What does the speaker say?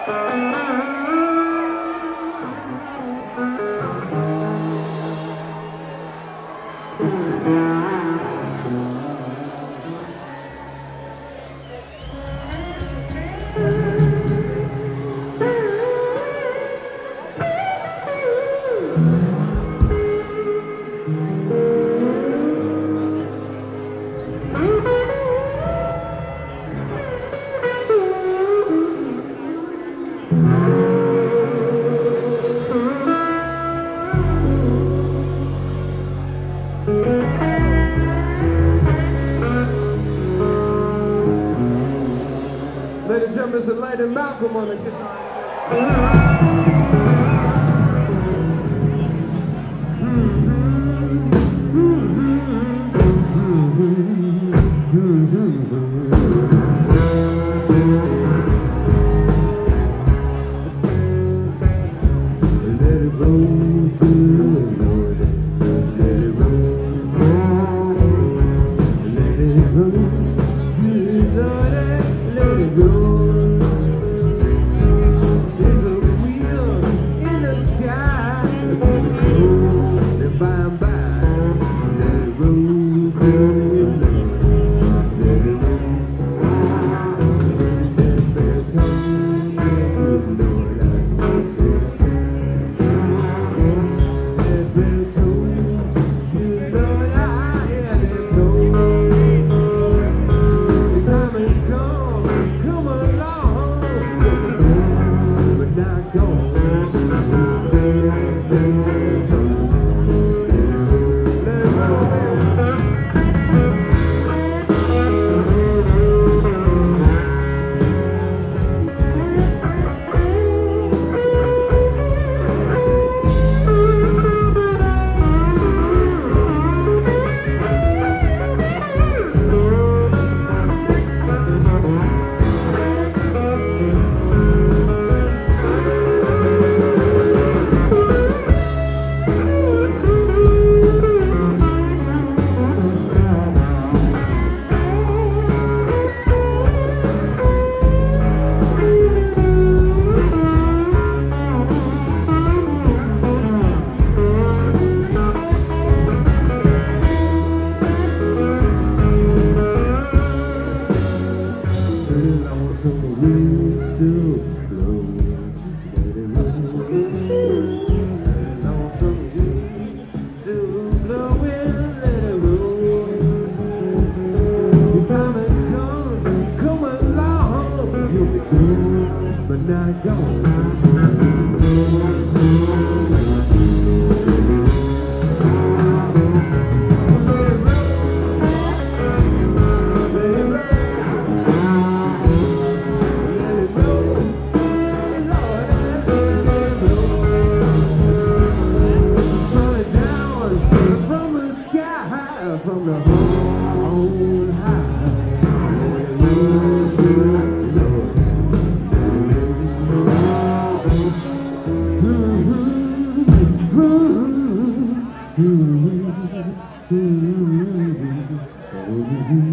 Ladies and gentlemen, it's a Light and Malcolm on the guitar. Let it roll, good Lord. Let it roll. Let it roll, good Lord. Let it roll. There's a wheel in the sky. Keep it told, and by and by. Let it roll, good Lord. Let it roll. Hear the dead man talking, yeah, good Lord. But not gone. From the whole high, let it roll, good Lord. Ooh, ooh, ooh, ooh, ooh, ooh.